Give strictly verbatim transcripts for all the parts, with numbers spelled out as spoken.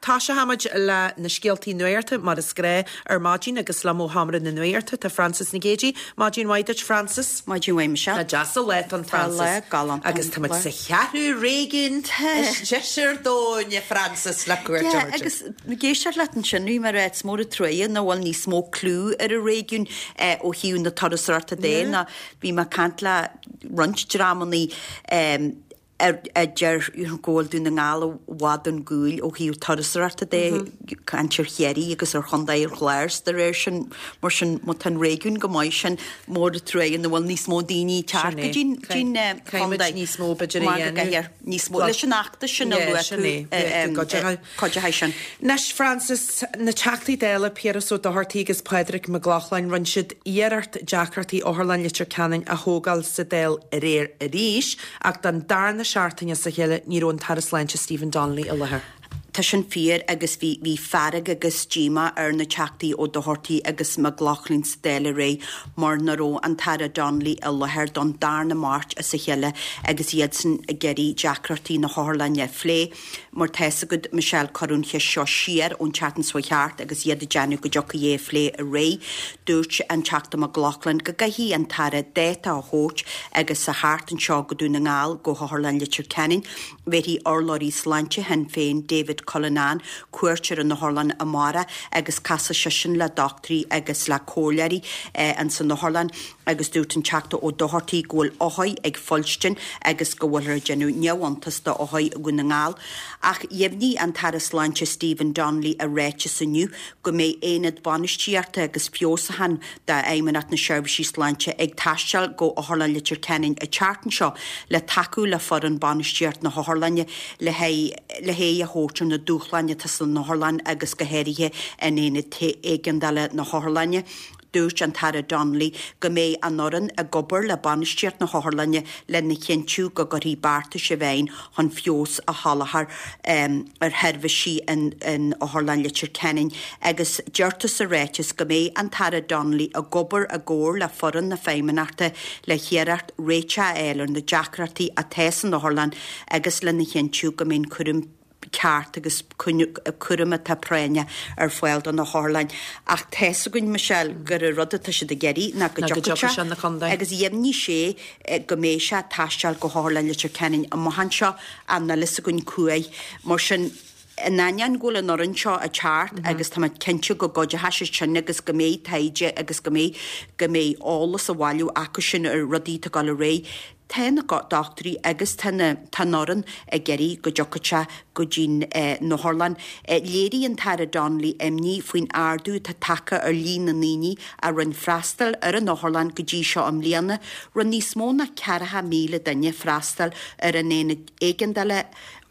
tá se hamid le na scialtaí nuirte mar is gré ar Máidín agus le Mohammed na nuirte tá Francis na Géidí, Máidín Waidich Francis. Máidín Waidich Michelle. Tá jasa le an Francis. Le galant. Agus tá sa chearú réigiún Jeisir dóine Francis le cuair George. Agus na géisiart letan sin nu mar réit smór a tréin na bhfuil ní smó clú ar a réigiún ó hiún na tarasarta dé na bhí mar cant le runch drámaní er ger ggóil dún na ngála wadan gúil ó hiú tarasarta dé cantir chéirí agus ar chundair chléirs de réir sin mar sin mo tan réigiún go maiid sin mór a tréin na bhfuil níos mó daoine tear go dín níos mó beidir níos mó leis sin achta sin coide sin. Nes Francis na teachtaí déile Pieras ó dohartaí agus Pedric McLaughlin run siad iarart deachartaí óharlain litir canin a thógáil sa déil a réir a ríis ach den darna seaartainne sa chéile ní rón tarasleinte Stephen Donnelly a lethir. Tá sin fiar agus bhí bhí farag agus díma ar na teachtaí ó dohartaí agus McLaughlin sa déile ré mar na ró an Tara Donnelly a lethir don darna máirt a sa chéile agus iad san a geirí deachartaí na hálainne phlé mar teessa go Michelle Corúnche seo siar ón teatan soicheart agus iad a deanú go jocha dhé phlé a ré dúirt an teachta McLaughlin go gaithí an Tara déta a hót agus sa háart an seo go dú na ngáil go hálain litir cenin bhí orlóí sláinte hen féin David Cullinan cuairtear an na Horlan Amara agus casa sin le doctorí agus le cóilearí an san na Horlan agus dúirt an teachta ó dohartaí ggóil óthaid ag foilstin agus go bhfuil ar genú neamhaantas do óthaid go na ngáil ach dhéimhní an tarasláinte Stephen Donnelly a réite sanniu go mé éad banistíarta agus fiosahan de éimeanat na seirbhísí sláinte ag taisteal go Horlan litir cenin a teartan seo le taú le for an banistíart na Horlanne le hé le hé a hótar na dúchlanne tas na Horlan agus go héirithe in éana éigen daile na Horlanne dúirt an Tara Donnelly go mé an noran a gobar le banistíart na Horlanne le na chéintú go gorí barta se bhéin hon fios a halahar um, ar herbhísí in, in Horlan litir cenin agus deirtas a réitis go mé an Tara Donnelly a gobar a ggóir le foran na féimeanachta le chéarart réite éilear na deachartaí a tésan na Horlan agus le na chéintú go mén cuirim ceart agus cuirime tá préine ar foiil don na Horlain ach teessa gon Michelle gur a rudda tá si de geirí na go agus dhéimní sé go mé se taisteal go Horlain litir cenin a mohan seo anna lisa gon cuaig mar sin Nanian gola noran seo a chart agus tá cinse go goide heise sin agus go méid taide agus go mé go mé álas a bhhailú acu sin ar rodíta gal ré Tána go doctorí agus tána tánoran a geirí go jocacha go dín na Horlan. Léirí an Tara Donnelly imní faoin ardú tá taca ar lín na níní a run freastal ar an Horlan go dtí seo am líana run níos mó na cearatha míle daine freastal ar an éana éigeandaile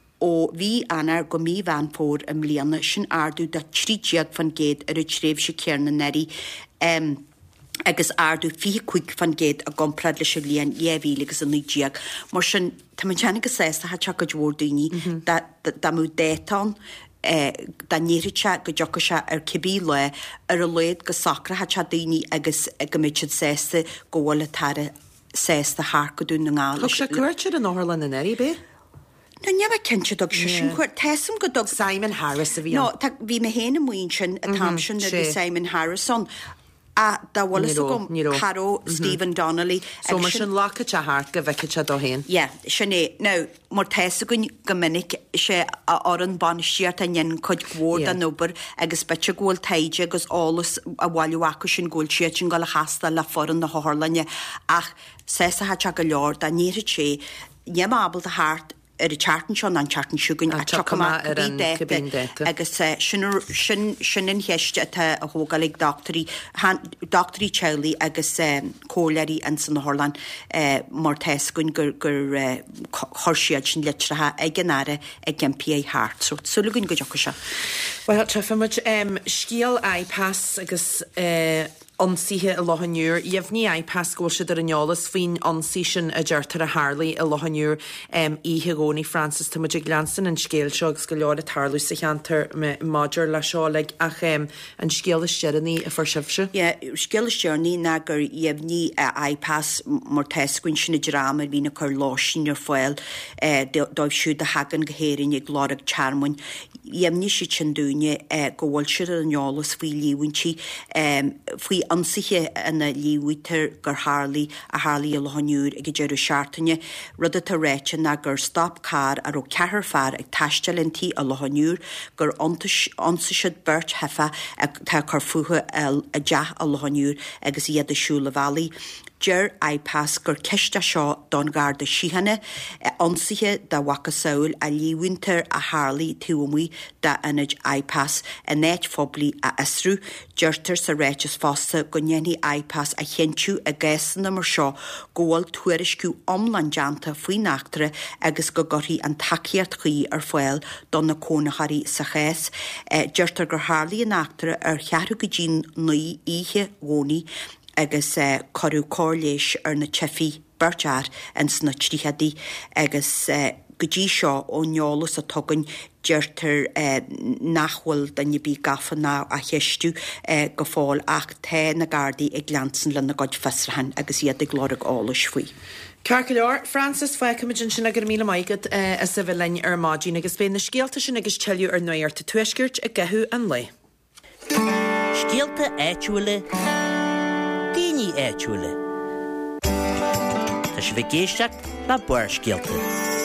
ó bhí anar go mí bhean fór am líana sin ardú de trídeag fan géad ar a tréimh se céarna neirí um, agus ardú fi cuiig fan géad a gomprad leis líon éhí agus an nídíag mar sin táteanna go sésta ha teach go dúir daoine da mú détán da níirite go deocha se ar cibí le ar a léad go sacra ha te daoine agus go méid sésta go bhfuil tara sésta thar go dún na ngáil. Thug sé cuairtear an Horlan in éirí bé? No never kense dog sin chuir tesam go dog Simon Harris a bhí. No, tá bhí me héna muoin sin a tam sin a Simon Harrison. A da wala go Caro Stephen Donnelly so mar sin lacha a hart go bheice do héin. Yeah, sinné no mar teessa gon gomininic sé a oran banistíart a nnin chud gwór an obair agus bete ggóil taide agus álas a bhhailú acu sin ggóil siad sin go le chasta le foran na Horlanne ach sésa ha te go leor da níir sé neam abal a hart ar a chartan seo an chartan siúgan a chocama ar an cibín déta agus sin sin in heiste a hógalig doctorí doctorí Chowley agus cóilearí an san Horlan mar teiscún gur gur chorsiad sin litratha ag gnáire ag an P A Hart so sulúgann go deocha se. Well trefamid scíal iPass agus ansíthe a lohanúr, dhéimhní iPass go siad ar an neolalas faoin ansí sin a deirtar a Harlaí a lohanúr ihe gcónaí Francis tá muidir glansan an scéal seo agus go leor a tarlú sa cheantar Maidir le seo le ach an scéal is steirní a farsibse? Yeah, scéal is steirní na gur dhéimhní iPass mar teiscuin sin na drama hí na chur láisín ar foiil dóibh siúd a hagan go héirinn ag glárag charmhain Iemni si tindúne go bhfuil siad an neolalas faoi líúintí faoi ansaithe ina líúiter gur Harlaí a Harlaí a Lohanúr ag dearú seaartaine rud a tá réite na gur stop car a ro cethir fear ag taistelintí a Lohanúr gur ansa siad beirt hefa ag tá chu fuatha a death a Lohanúr agus iad a siúla Valley. Ger iPass gur ceiste seo don garda síhanne ansaithe da wacha saoil a líúinter a Harlaí tuamí da inid iPass a net fobli a isrú deirtar sa réitis fásta go nnéanaí iPass a chéintú a gaisanna mar seo ggóil tuairisciú omlandeanta faoi nachtere agus go gorthaí an takeíart chuí ar foiil don na cónacharí sa chéas. Deirtar gur Harlaí a nachtere ar chearú go dín nuí ihe gcónaí agus uh, corú cóirléis ar na tefií bertear an sna tríchadí agus uh, go dtí seo ó neolalas a tugann deirtar uh, nachhfuil danne bí gafa ná a cheistú uh, go fáil ach té na gardaí ag glansan le na gcuid fesrahan agus iad ag glóra álas faoi. Cearca leor, Francis Feicimidjin sin agur míle maigad a sa bhlein ar mádín agus bé na scialta sin agus teiliú ar nuirta tuisgirt a gethú an lei. Scialta éitiúile Díní éitiúile. Tá si bheith géisteach le buair scialta.